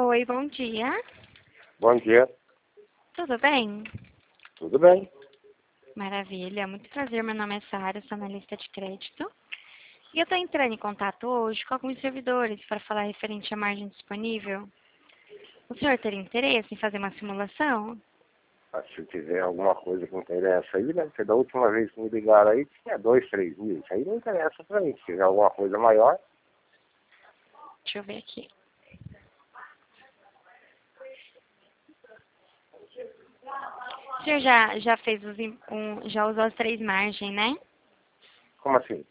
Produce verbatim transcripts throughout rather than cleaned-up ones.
Oi, bom dia. Bom dia. Tudo bem? Tudo bem? Maravilha, muito prazer. Meu nome é Sara, sou analista de crédito. E eu estou entrando em contato hoje com alguns servidores para falar referente à margem disponível. O senhor teria interesse em fazer uma simulação? Ah, se tiver alguma coisa que interessa aí, né? Porque da última vez que me ligaram aí, tinha dois, três mil. Isso aí não interessa pra mim. Se tiver alguma coisa maior, Deixa eu ver aqui. O senhor já, já fez os, im- um, já usou as três margens, né? como assim?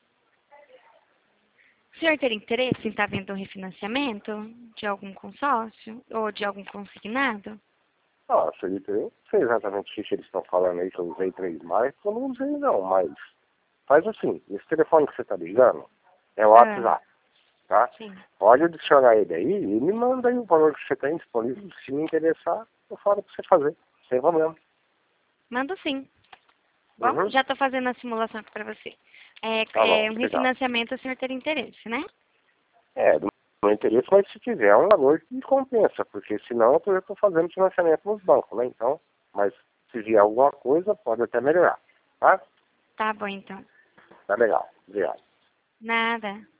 O senhor teria interesse em estar vendo um refinanciamento de algum consórcio ou de algum consignado? Nossa, eu não sei exatamente o que eles estão falando aí, que eu usei três mais. Eu não usei não, mas faz assim. Esse telefone que você tá ligando é o Ah, WhatsApp, tá? sim. Pode adicionar ele aí e me manda aí o valor que você tem disponível. Se me interessar, eu falo pra você fazer. Sem problema. Mando sim. Bom, Uhum. já estou fazendo a simulação aqui para você. Tá bom, É, é um obrigado. refinanciamento, o senhor teria interesse, né? É, do meu interesse, mas se tiver um valor que me compensa, porque senão eu estou fazendo financiamento nos bancos, né? Então, mas se vier alguma coisa, pode até melhorar, tá? Tá bom, então. Tá legal. Obrigado. Nada.